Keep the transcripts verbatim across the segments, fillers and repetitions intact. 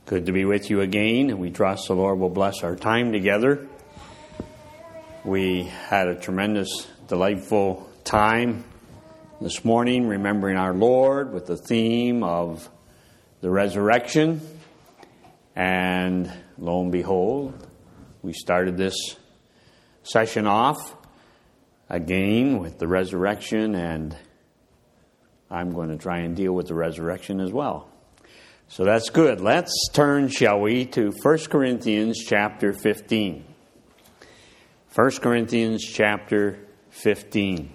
Good to be with you again, and we trust the Lord will bless our time together. We had a tremendous, delightful time this morning, remembering our Lord with the theme of the resurrection. And lo and behold, we started this session off again with the resurrection, and I'm going to try and deal with the resurrection as well. So that's good. Let's turn, shall we, to First Corinthians chapter fifteen. First Corinthians chapter fifteen.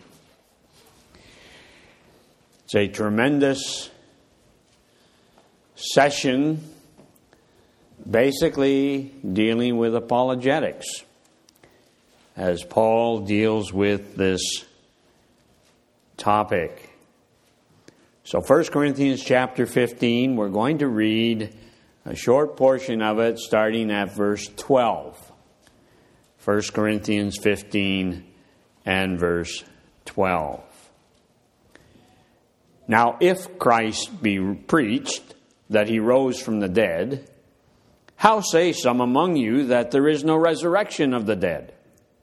It's a tremendous session basically dealing with apologetics as Paul deals with this topic. So First Corinthians chapter fifteen, we're going to read a short portion of it starting at verse twelve. First Corinthians fifteen and verse twelve. Now, if Christ be preached that he rose from the dead, how say some among you that there is no resurrection of the dead?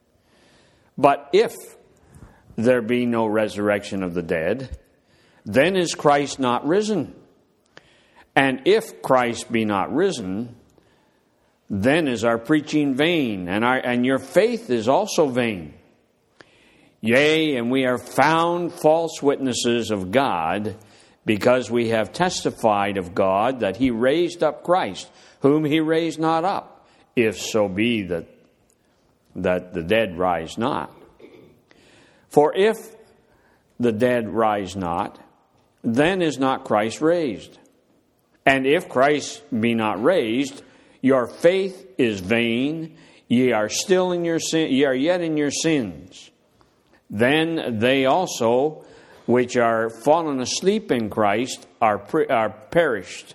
But if there be no resurrection of the dead, then is Christ not risen? And if Christ be not risen, then is our preaching vain, and our and your faith is also vain. Yea, and we are found false witnesses of God, because we have testified of God that he raised up Christ, whom he raised not up, if so be that, that the dead rise not. For if the dead rise not, then is not Christ raised. And if Christ be not raised, your faith is vain, ye are still in your sin, ye are yet in your sins. Then they also which are fallen asleep in Christ are, are perished.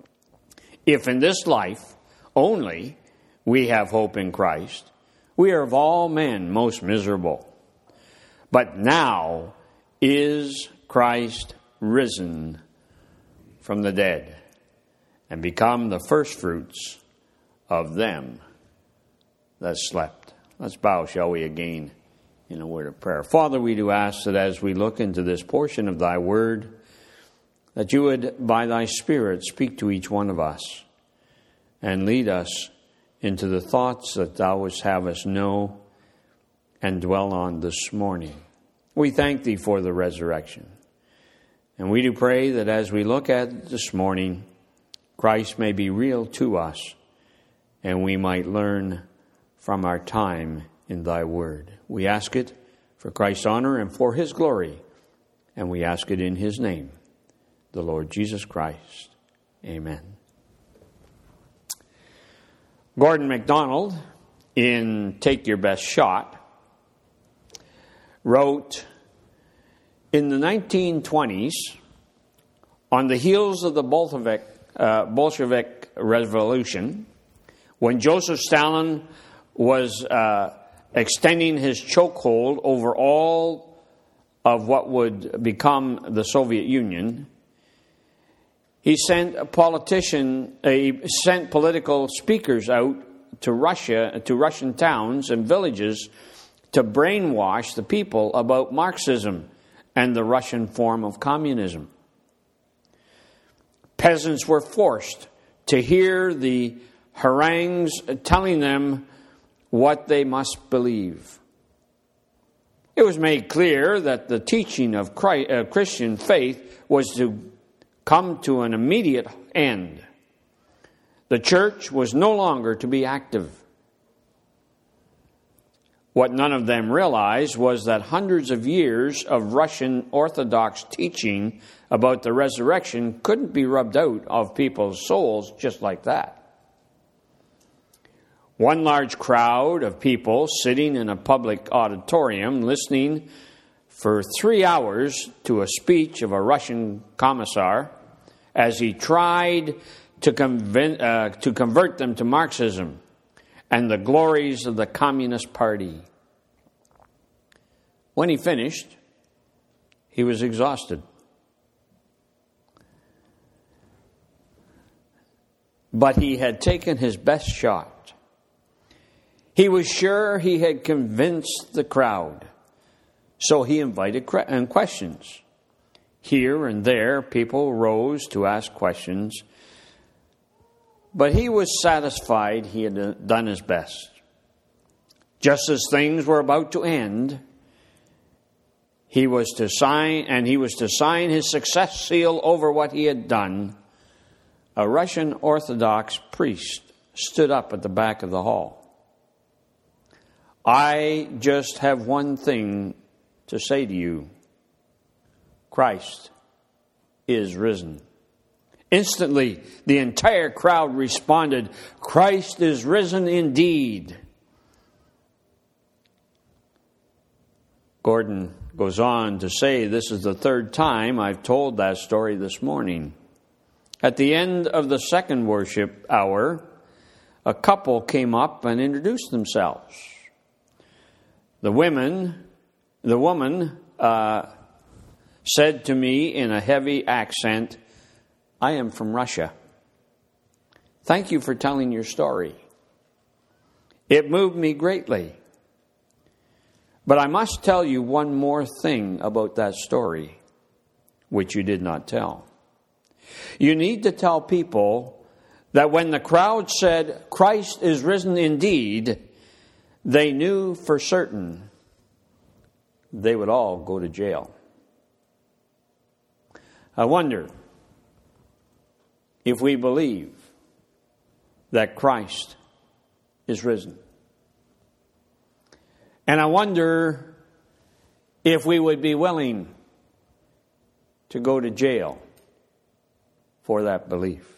If in this life only we have hope in Christ, we are of all men most miserable. But now is Christ risen from the dead and become the firstfruits of them that slept. Let's bow, shall we, again in a word of prayer. Father, we do ask that as we look into this portion of thy word, that you would, by thy Spirit, speak to each one of us and lead us into the thoughts that thou wouldst have us know and dwell on this morning. We thank thee for the resurrection. And we do pray that as we look at it this morning, Christ may be real to us, and we might learn from our time in thy word. We ask it for Christ's honor and for his glory, and we ask it in his name, the Lord Jesus Christ. Amen. Gordon MacDonald, in Take Your Best Shot, wrote, in the nineteen twenties, on the heels of the Bolshevik, uh, Bolshevik Revolution, when Joseph Stalin was uh, extending his chokehold over all of what would become the Soviet Union, he sent a politician, he sent political speakers out to Russia, to Russian towns and villages to brainwash the people about Marxism and the Russian form of communism. Peasants were forced to hear the harangues telling them what they must believe. It was made clear that the teaching of Christ, uh, Christian faith was to come to an immediate end. The church was no longer to be active. What none of them realized was that hundreds of years of Russian Orthodox teaching about the resurrection couldn't be rubbed out of people's souls just like that. One large crowd of people sitting in a public auditorium listening for three hours to a speech of a Russian commissar as he tried to, convin- uh, to convert them to Marxism and the glories of the Communist Party. When he finished, he was exhausted. but he had taken his best shot. He was sure he had convinced the crowd, so he invited questions. Here and there, people rose to ask questions, but he was satisfied he had done his best. Just as things were about to end, he was to sign, and he was to sign his success seal over what he had done. A Russian Orthodox priest stood up at the back of the hall. "I just have one thing to say to you. Christ is risen." Instantly, the entire crowd responded, "Christ is risen indeed." Gordon goes on to say, "This is the third time I've told that story this morning. At the end of the second worship hour, a couple came up and introduced themselves. The women, the woman uh, said to me in a heavy accent, 'I am from Russia. Thank you for telling your story. It moved me greatly. But I must tell you one more thing about that story, which you did not tell. You need to tell people that when the crowd said, 'Christ is risen indeed,' they knew for certain they would all go to jail." I wonder if we believe that Christ is risen. And I wonder if we would be willing to go to jail for that belief.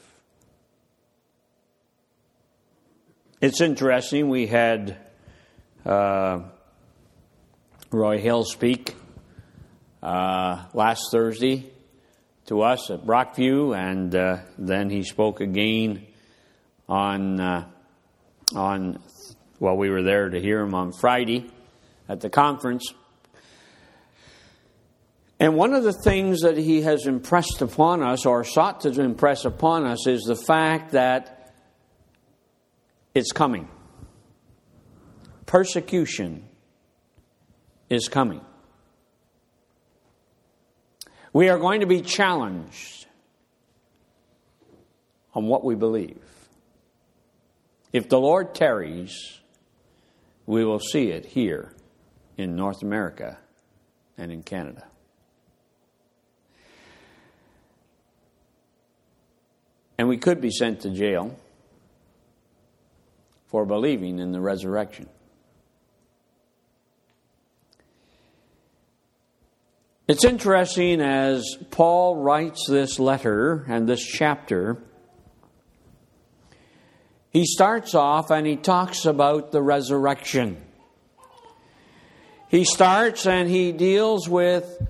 It's interesting, we had uh, Roy Hill speak uh, last Thursday to us at Brockview, and uh, then he spoke again on, uh, on, well, we were there to hear him on Friday at the conference. And one of the things that he has impressed upon us, or sought to impress upon us, is the fact that it's coming. Persecution is coming. We are going to be challenged on what we believe. If the Lord tarries, we will see it here in North America and in Canada. And we could be sent to jail for believing in the resurrection. It's interesting, as Paul writes this letter and this chapter, he starts off and he talks about the resurrection. He starts and he deals with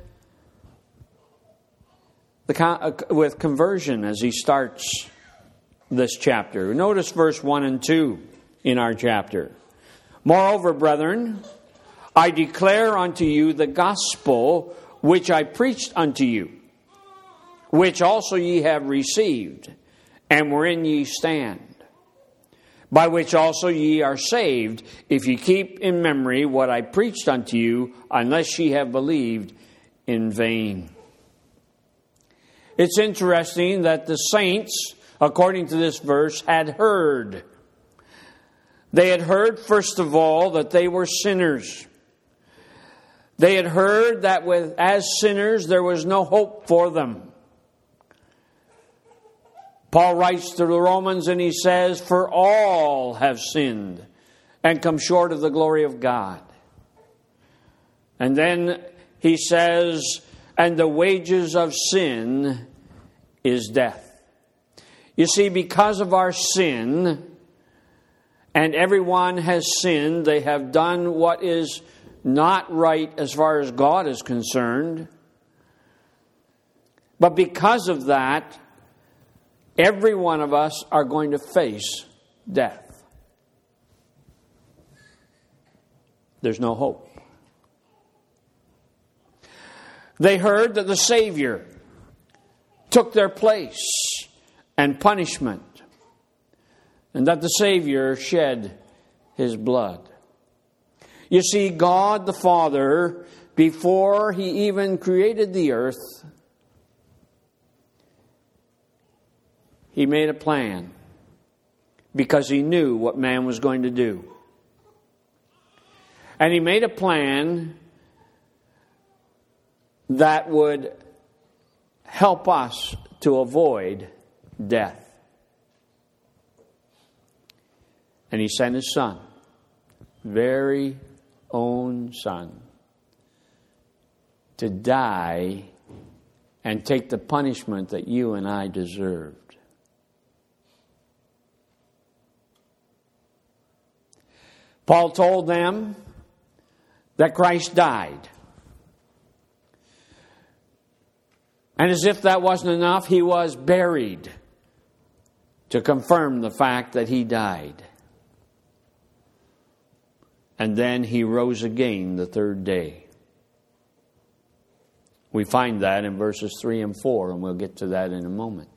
the with conversion as he starts this chapter. Notice verse one and two in our chapter. "Moreover, brethren, I declare unto you the gospel which I preached unto you, which also ye have received, and wherein ye stand, by which also ye are saved, if ye keep in memory what I preached unto you, unless ye have believed in vain." It's interesting that the saints, according to this verse, had heard. They had heard, first of all, that they were sinners. They had heard that with, as sinners, there was no hope for them. Paul writes to the Romans and he says, "For all have sinned and come short of the glory of God." And then he says, "And the wages of sin is death." You see, because of our sin, and everyone has sinned, they have done what is not right as far as God is concerned. But because of that, every one of us are going to face death. There's no hope. They heard that the Savior took their place and punishment and that the Savior shed His blood. You see, God the Father, before He even created the earth, He made a plan because He knew what man was going to do. And He made a plan that would help us to avoid death. And He sent His Son, very own Son, to die and take the punishment that you and I deserved. Paul told them that Christ died. And as if that wasn't enough, He was buried to confirm the fact that He died. And then He rose again the third day. We find that in verses three and four, and we'll get to that in a moment.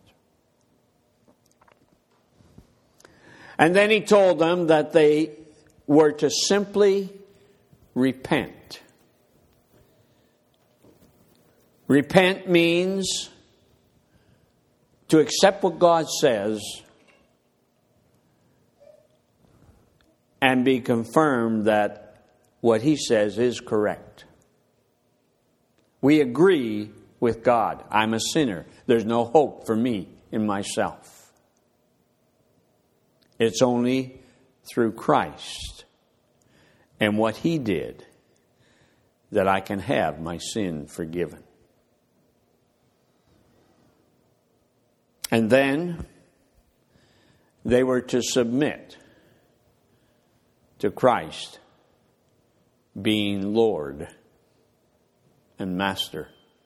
And then He told them that they were to simply repent. Repent means to accept what God says and be confirmed that what He says is correct. We agree with God. I'm a sinner. There's no hope for me in myself. It's only through Christ and what He did that I can have my sin forgiven. And then they were to submit to Christ being Lord and Master.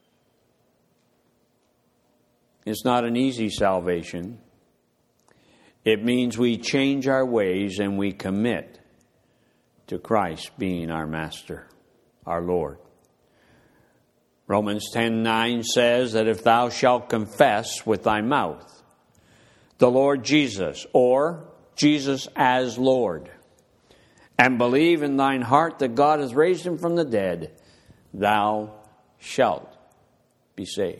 It's not an easy salvation. It means we change our ways and we commit to Christ being our Master, our Lord. Romans ten nine says that if thou shalt confess with thy mouth the Lord Jesus, or Jesus as Lord, and believe in thine heart that God has raised Him from the dead, thou shalt be saved.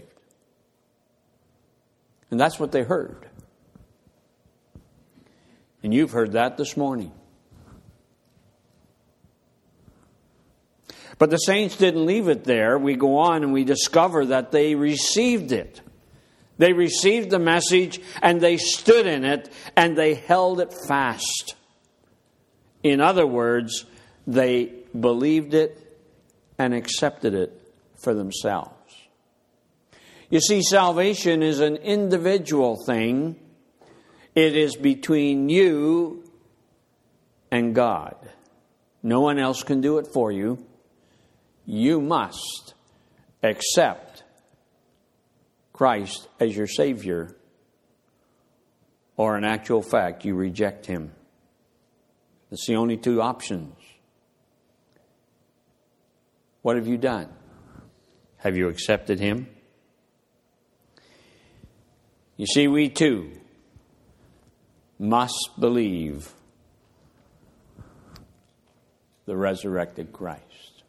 And that's what they heard. And you've heard that this morning. But the saints didn't leave it there. We go on and we discover that they received it. They received the message and they stood in it and they held it fast. In other words, they believed it and accepted it for themselves. You see, salvation is an individual thing. It is between you and God. No one else can do it for you. You must accept Christ as your Savior, or in actual fact, you reject Him. That's the only two options. What have you done? Have you accepted Him? You see, we too must believe the resurrected Christ.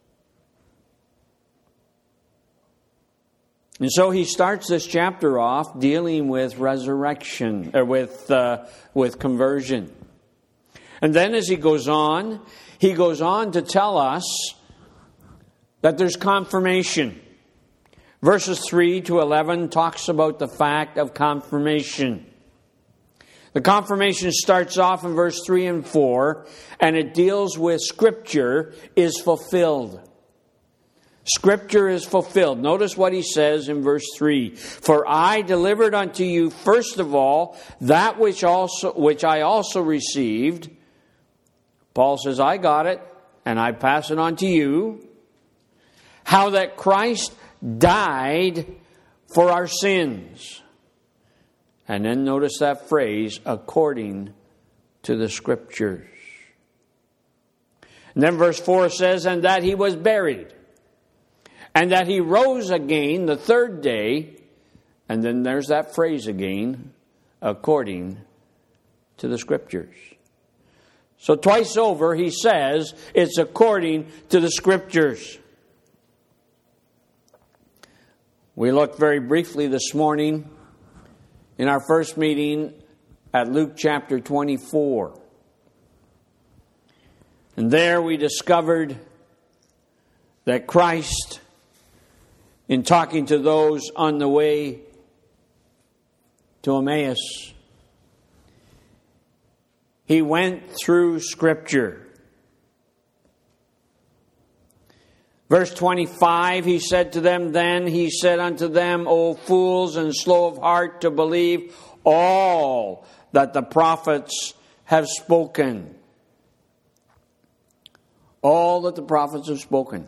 And so he starts this chapter off dealing with resurrection, or with uh, with conversion. And then as he goes on, he goes on to tell us that there's confirmation. Verses three to eleven talks about the fact of confirmation. The confirmation starts off in verse three and four, and it deals with Scripture is fulfilled. Scripture is fulfilled. Notice what he says in verse three. For I delivered unto you first of all that which also which I also received. Paul says, I got it, and I pass it on to you. How that Christ died for our sins. And then notice that phrase, according to the Scriptures. And then verse four says, and that he was buried. And that he rose again the third day. And then there's that phrase again, according to the Scriptures. So twice over he says it's according to the Scriptures. We looked very briefly this morning in our first meeting at Luke chapter twenty-four. And there we discovered that Christ, in talking to those on the way to Emmaus, he went through Scripture. Verse twenty-five, he said to them, then he said unto them, O fools and slow of heart to believe all that the prophets have spoken. All that the prophets have spoken.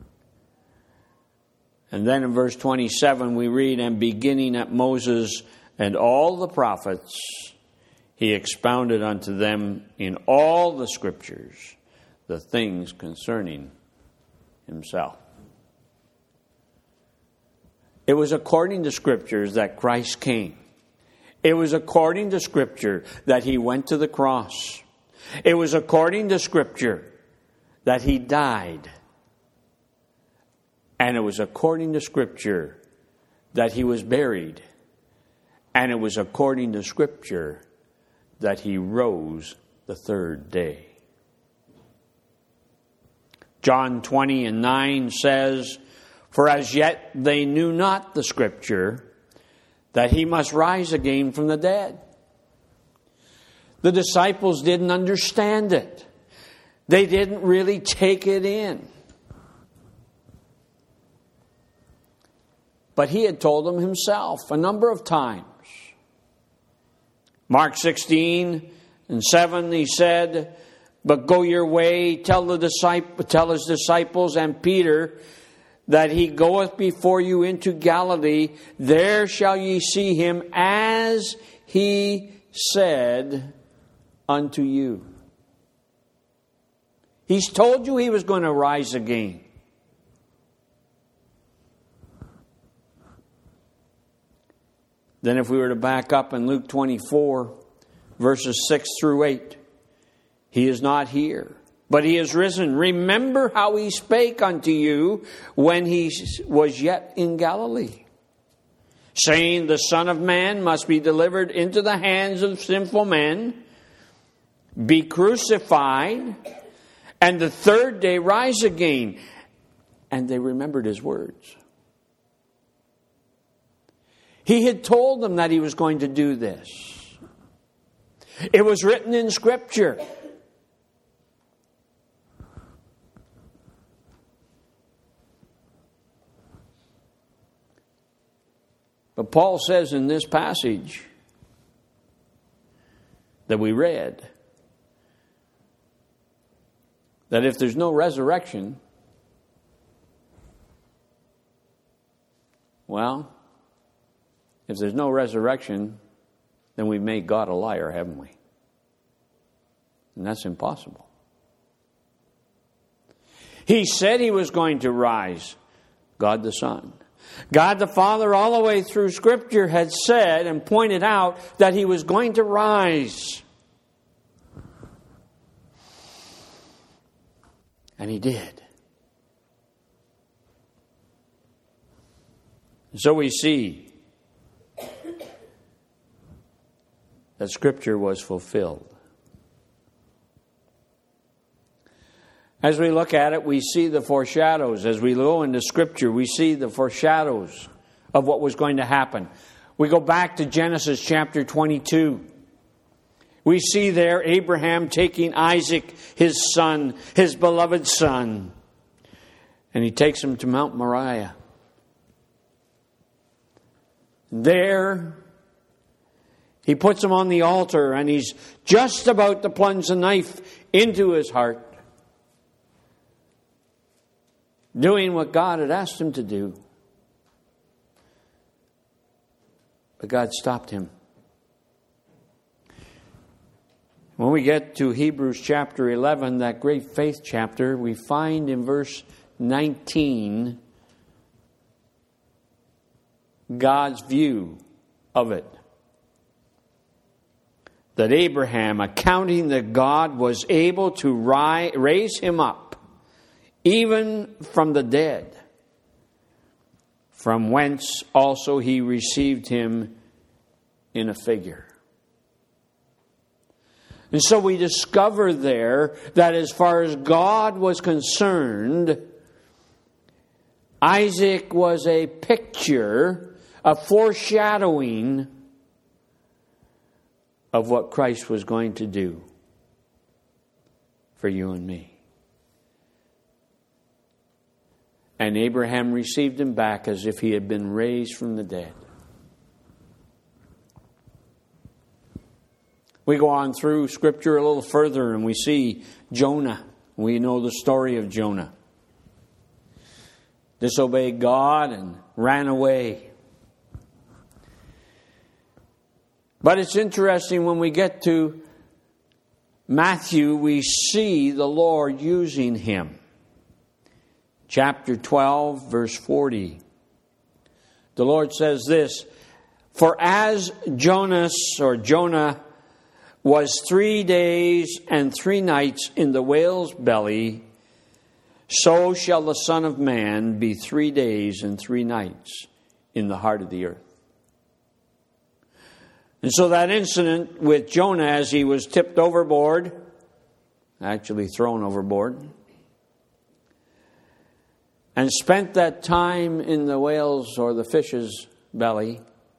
And then in verse twenty-seven we read, and beginning at Moses and all the prophets, he expounded unto them in all the Scriptures the things concerning himself. It was according to Scriptures that Christ came. It was according to Scripture that he went to the cross. It was according to Scripture that he died. And it was according to Scripture that he was buried. And it was according to Scripture that he rose the third day. John twenty and nine says, for as yet they knew not the Scripture, that he must rise again from the dead. The disciples didn't understand it. They didn't really take it in. But he had told them himself a number of times. Mark sixteen and seven, he said, but go your way, tell the disciple, tell his disciples and Peter that he goeth before you into Galilee. There shall ye see him as he said unto you. He's told you he was going to rise again. Then if we were to back up in Luke twenty-four, verses six through eight, he is not here, but he is risen. Remember how he spake unto you when he was yet in Galilee, saying, the Son of Man must be delivered into the hands of sinful men, be crucified, and the third day rise again. And they remembered his words. He had told them that he was going to do this. It was written in Scripture. But Paul says in this passage that we read that if there's no resurrection, well, if there's no resurrection, then we've made God a liar, haven't we? And that's impossible. He said he was going to rise, God the Son. God the Father, all the way through Scripture, had said and pointed out that he was going to rise. And he did. So we see that Scripture was fulfilled. As we look at it, we see the foreshadows. As we go into Scripture, we see the foreshadows of what was going to happen. We go back to Genesis chapter twenty-two. We see there Abraham taking Isaac, his son, his beloved son, and he takes him to Mount Moriah. There, he puts him on the altar, and he's just about to plunge the knife into his heart, doing what God had asked him to do. But God stopped him. When we get to Hebrews chapter eleven, that great faith chapter, we find in verse nineteen God's view of it. that Abraham, accounting that God was able to ri- raise him up, even from the dead, from whence also he received him in a figure. And so we discover there that as far as God was concerned, Isaac was a picture, a foreshadowing of what Christ was going to do for you and me. And Abraham received him back as if he had been raised from the dead. We go on through Scripture a little further and we see Jonah. We know the story of Jonah. Disobeyed God and ran away. But it's interesting when we get to Matthew, we see the Lord using him. Chapter twelve, verse forty. The Lord says this, "For as Jonas or Jonah was three days and three nights in the whale's belly, so shall the Son of Man be three days and three nights in the heart of the earth." And so that incident with Jonah as he was tipped overboard, actually thrown overboard, and spent that time in the whale's or the fish's belly,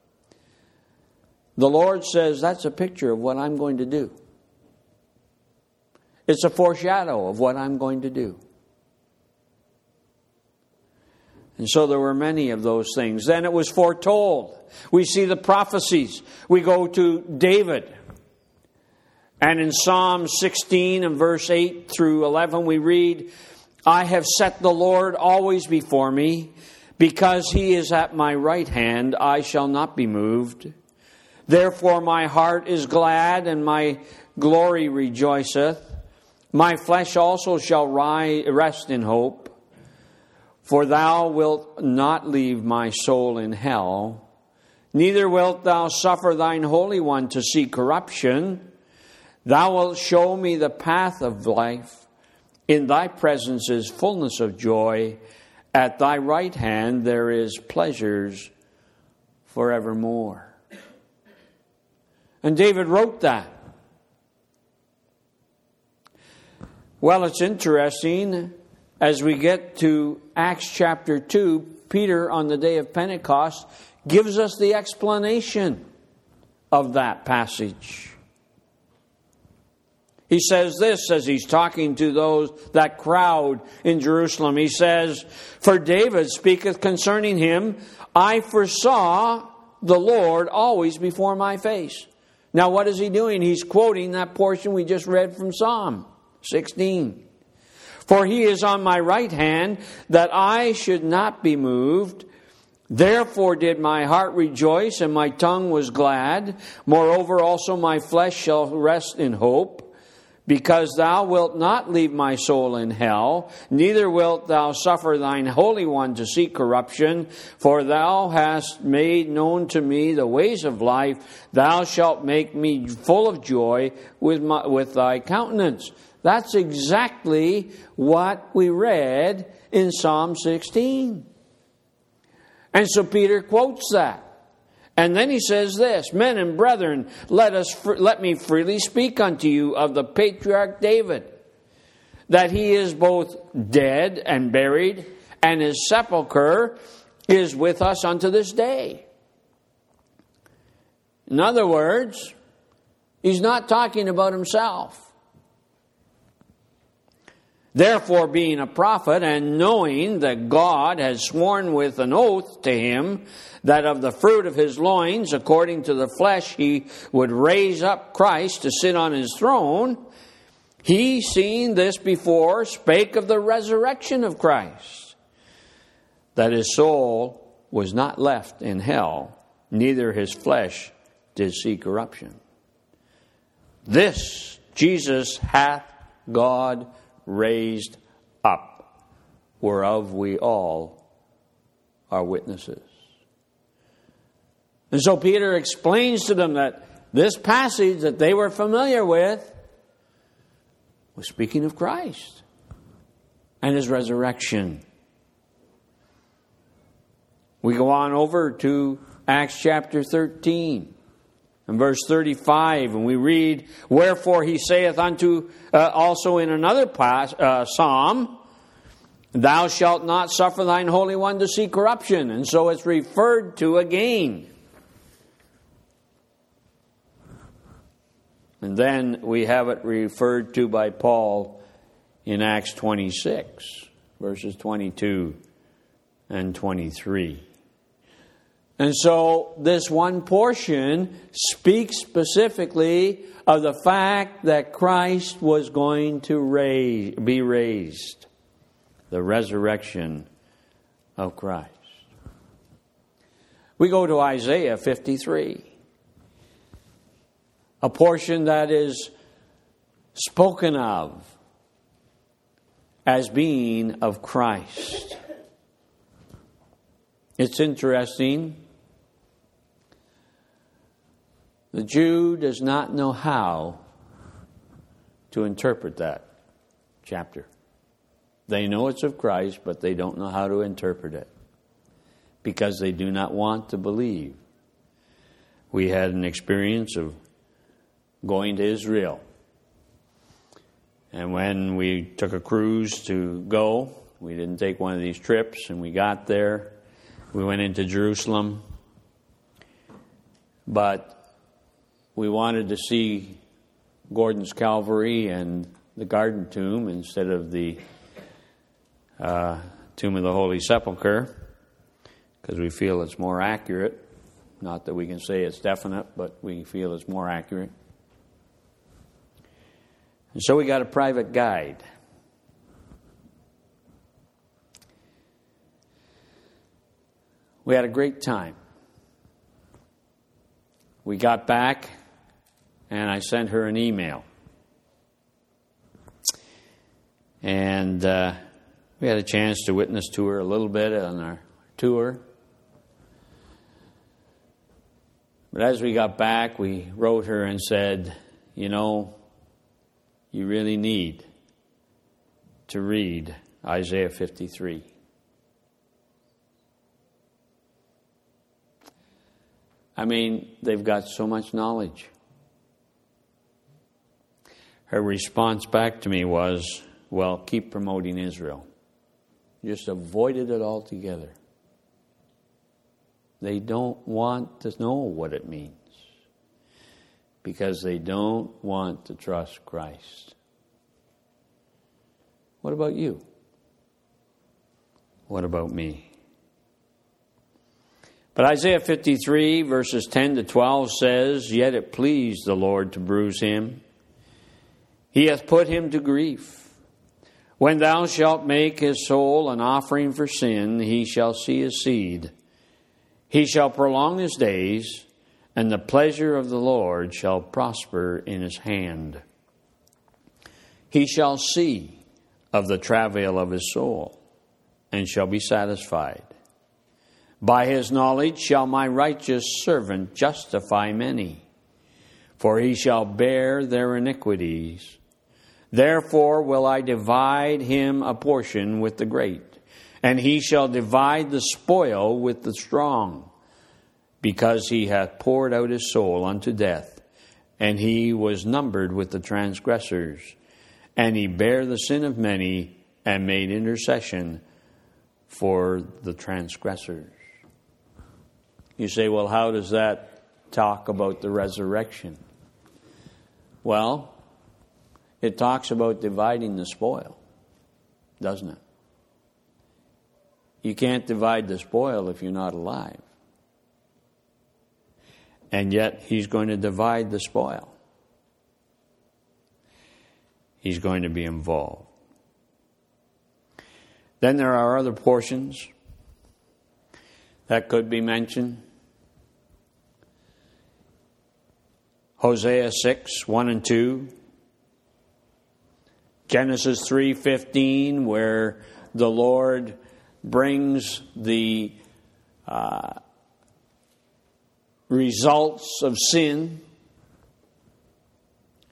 the Lord says that's a picture of what I'm going to do. It's a foreshadow of what I'm going to do. And so there were many of those things. Then it was foretold. We see the prophecies. We go to David. And in Psalm sixteen and verse eight through eleven we read, "I have set the Lord always before me. Because he is at my right hand, I shall not be moved. Therefore my heart is glad and my glory rejoiceth. My flesh also shall rise, rest in hope. For thou wilt not leave my soul in hell, neither wilt thou suffer thine Holy One to see corruption. Thou wilt show me the path of life. In thy presence is fullness of joy. At thy right hand there is pleasures forevermore." And David wrote that. Well, it's interesting. As we get to Acts chapter two, Peter on the day of Pentecost gives us the explanation of that passage. He says this as he's talking to those, that crowd in Jerusalem. He says, "For David speaketh concerning him, I foresaw the Lord always before my face." Now what is he doing? He's quoting that portion we just read from Psalm sixteen. "For he is on my right hand, that I should not be moved. Therefore did my heart rejoice, and my tongue was glad. Moreover also my flesh shall rest in hope. Because thou wilt not leave my soul in hell, neither wilt thou suffer thine Holy One to see corruption. For thou hast made known to me the ways of life. Thou shalt make me full of joy with my, with thy countenance." That's exactly what we read in Psalm sixteen. And so Peter quotes that. And then he says this, "Men and brethren, let us let me freely speak unto you of the patriarch David, that he is both dead and buried, and his sepulchre is with us unto this day." In other words, he's not talking about himself. "Therefore, being a prophet, and knowing that God has sworn with an oath to him, that of the fruit of his loins, according to the flesh, he would raise up Christ to sit on his throne, he, seeing this before, spake of the resurrection of Christ, that his soul was not left in hell, neither his flesh did see corruption. This Jesus hath God raised up, whereof we all are witnesses." And so Peter explains to them that this passage that they were familiar with was speaking of Christ and His resurrection. We go on over to Acts chapter thirteen and verse thirty-five, and we read, "Wherefore He saith unto uh, also in another pas- uh, psalm, Thou shalt not suffer thine Holy One to see corruption." And so it's referred to again. And then we have it referred to by Paul in Acts twenty-six, verses twenty-two and twenty-three. And so this one portion speaks specifically of the fact that Christ was going to raise, be raised. The resurrection of Christ. We go to Isaiah fifty-three. A portion that is spoken of as being of Christ. It's interesting. The Jew does not know how to interpret that chapter. They know it's of Christ, but they don't know how to interpret it because they do not want to believe. We had an experience of going to Israel. And when we took a cruise to go, we didn't take one of these trips, and we got there. We went into Jerusalem. But we wanted to see Gordon's Calvary and the Garden Tomb instead of the uh, Tomb of the Holy Sepulchre, because we feel it's more accurate. Not that we can say it's definite, but we feel it's more accurate. And so we got a private guide. We had a great time. We got back, and I sent her an email. And uh, we had a chance to witness to her a little bit on our tour. But as we got back, we wrote her and said, you know, you really need to read Isaiah fifty-three. I mean, they've got so much knowledge. Her response back to me was, well, keep promoting Israel. Just avoided it altogether. They don't want to know what it means because they don't want to trust Christ. What about you? What about me? But Isaiah fifty-three, verses ten to twelve says, Yet it pleased the Lord to bruise him. He hath put him to grief. When thou shalt make his soul an offering for sin, he shall see his seed. He shall prolong his days, and the pleasure of the Lord shall prosper in his hand. He shall see of the travail of his soul, and shall be satisfied. By his knowledge shall my righteous servant justify many, for he shall bear their iniquities. Therefore will I divide him a portion with the great, and he shall divide the spoil with the strong, because he hath poured out his soul unto death, and he was numbered with the transgressors, and he bare the sin of many, and made intercession for the transgressors. You say, well, how does that talk about the resurrection? Well, it talks about dividing the spoil, doesn't it? You can't divide the spoil if you're not alive. And yet, he's going to divide the spoil. He's going to be involved. Then there are other portions that could be mentioned. Hosea six, one and two. Genesis three fifteen, where the Lord brings the uh, results of sin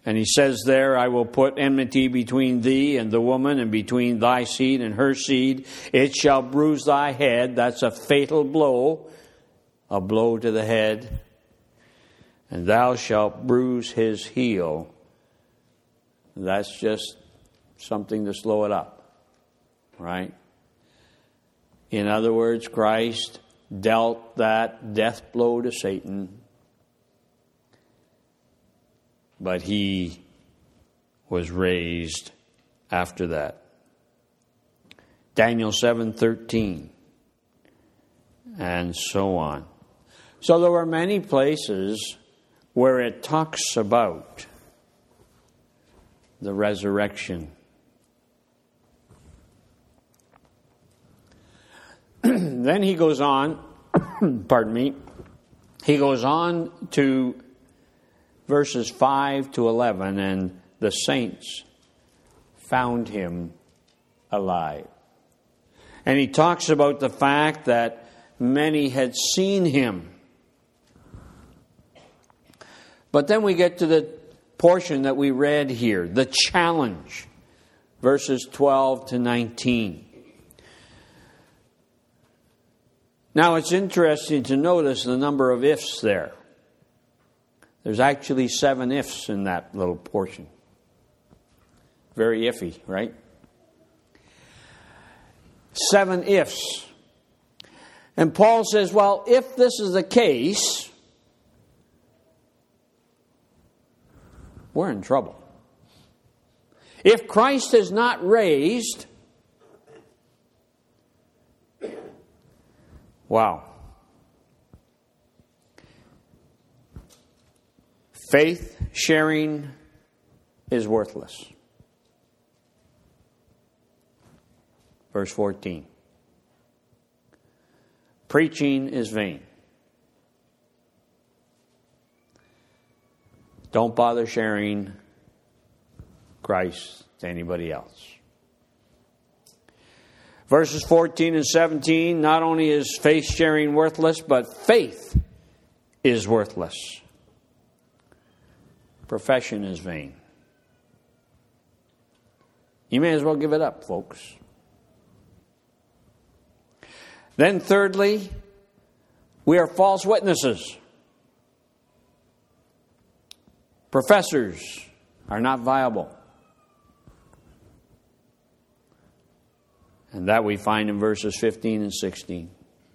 And he says there, I will put enmity between thee and the woman, and between thy seed and her seed. It shall bruise thy head. That's a fatal blow, a blow to the head. And thou shalt bruise his heel. That's just something to slow it up, right? In other words, Christ dealt that death blow to Satan, but he was raised after that. Daniel seven thirteen, and so on. So there were many places where it talks about the resurrection. Then he goes on, pardon me, he goes on to verses five to eleven, and the saints found him alive. And he talks about the fact that many had seen him. But then we get to the portion that we read here, the challenge, verses twelve to nineteen. Now it's interesting to notice the number of ifs there. There's actually seven ifs in that little portion. Very iffy, right? Seven ifs. And Paul says, well, if this is the case, we're in trouble. If Christ is not raised, wow. Faith sharing is worthless. Verse fourteen. Preaching is vain. Don't bother sharing Christ to anybody else. Verses fourteen and seventeen, not only is faith sharing worthless, but faith is worthless. Profession is vain. You may as well give it up, folks. Then thirdly, we are false witnesses. Professors are not viable. And that we find in verses fifteen and sixteen.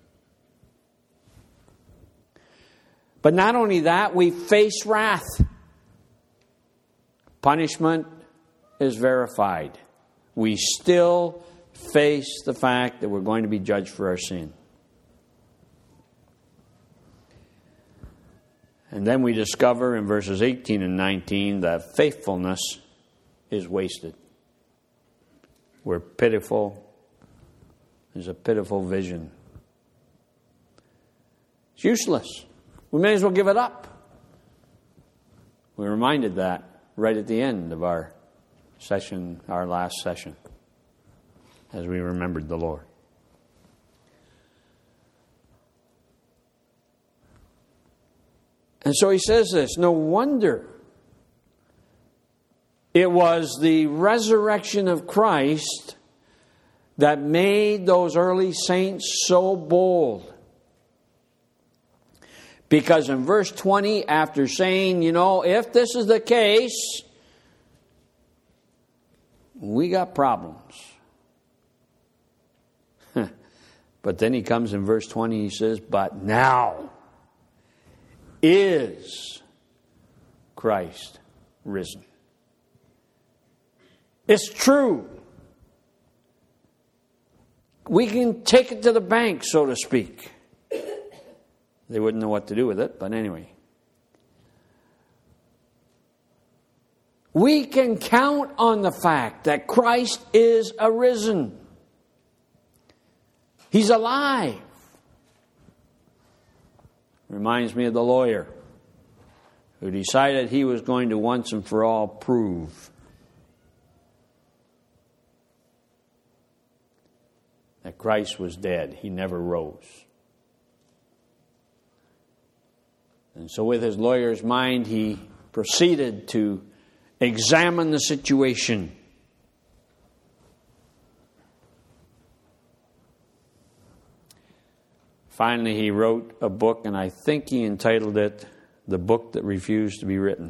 But not only that, we face wrath. Punishment is verified. We still face the fact that we're going to be judged for our sin. And then we discover in verses eighteen and nineteen that faithfulness is wasted. We're pitiful. There's a pitiful vision. It's useless. We may as well give it up. We're reminded that right at the end of our session, our last session, as we remembered the Lord. And so he says this, no wonder it was the resurrection of Christ that made those early saints so bold. Because in verse twenty, after saying, you know, if this is the case, we got problems. But then he comes in verse twenty, he says, but now is Christ risen. It's true. We can take it to the bank, so to speak. They wouldn't know what to do with it, but anyway. We can count on the fact that Christ is arisen. He's alive. Reminds me of the lawyer who decided he was going to once and for all prove that Christ was dead. He never rose. And so with his lawyer's mind, he proceeded to Examine the situation. Finally, he wrote a book, and I think he entitled it The Book That Refused to Be Written.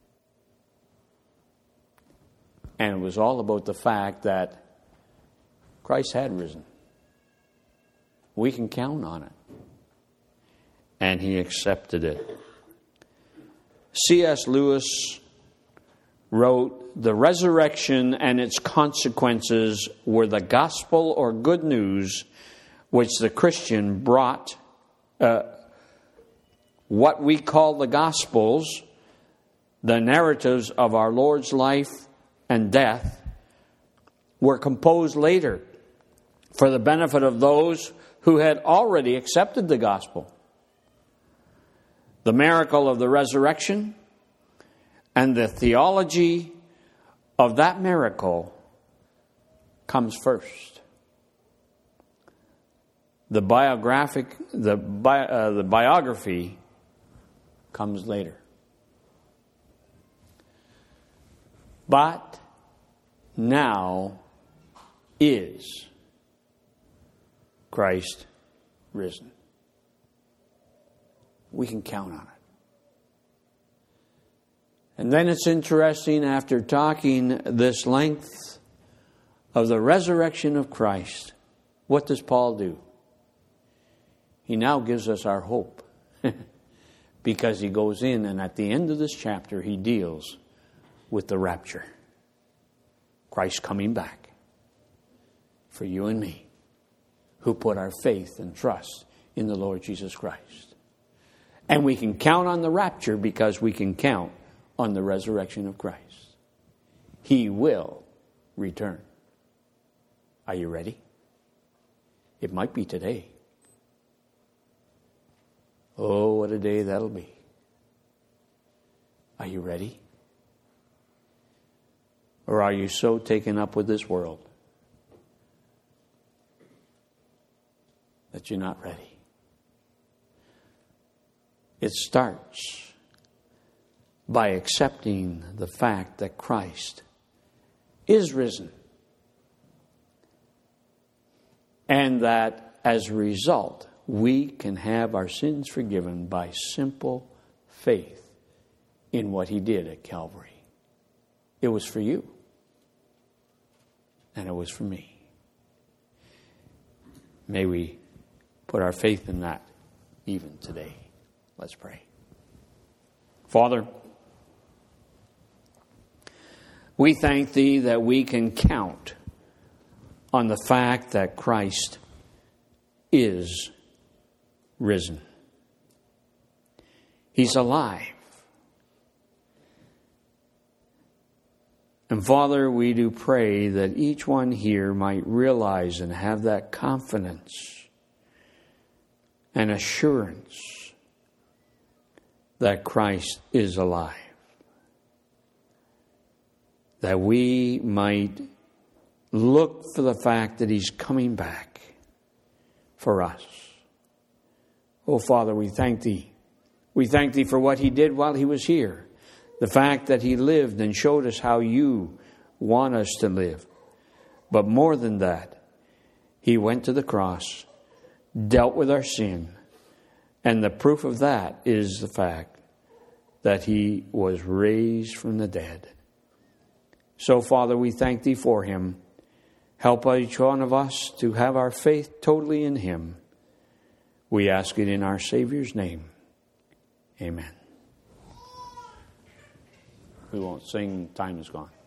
And it was all about the fact that Christ had risen. We can count on it. And he accepted it. C S Lewis wrote, "The resurrection and its consequences were the gospel or good news which the Christian brought. Uh, what we call the Gospels, the narratives of our Lord's life and death, were composed later for the benefit of those who had already accepted the gospel. The miracle of the resurrection and the theology of that miracle comes first. The biographic, the bi, uh, the biography comes later. But now is Christ risen. We can count on it. And then it's interesting, after talking this length of the resurrection of Christ, what does Paul do? He now gives us our hope. Because he goes in, and at the end of this chapter, he deals with the rapture. Christ coming back for you and me, who put our faith and trust in the Lord Jesus Christ. And we can count on the rapture because we can count on the resurrection of Christ. He will return. Are you ready? It might be today. Oh, what a day that'll be. Are you ready? Or are you so taken up with this world that you're not ready? It starts by accepting the fact that Christ is risen. And that as a result, we can have our sins forgiven by simple faith in what he did at Calvary. It was for you. And it was for me. May we put our faith in that even today. Let's pray. Father, we thank thee that we can count on the fact that Christ is risen. He's alive. And Father, we do pray that each one here might realize and have that confidence and assurance that Christ is alive. That we might look for the fact that he's coming back for us. Oh, Father, we thank thee. We thank thee for what he did while he was here. The fact that he lived and showed us how you want us to live. But more than that, he went to the cross, dealt with our sin, and the proof of that is the fact that he was raised from the dead. So, Father, we thank thee for him. Help each one of us to have our faith totally in him. We ask it in our Savior's name. Amen. We won't sing. Time is gone.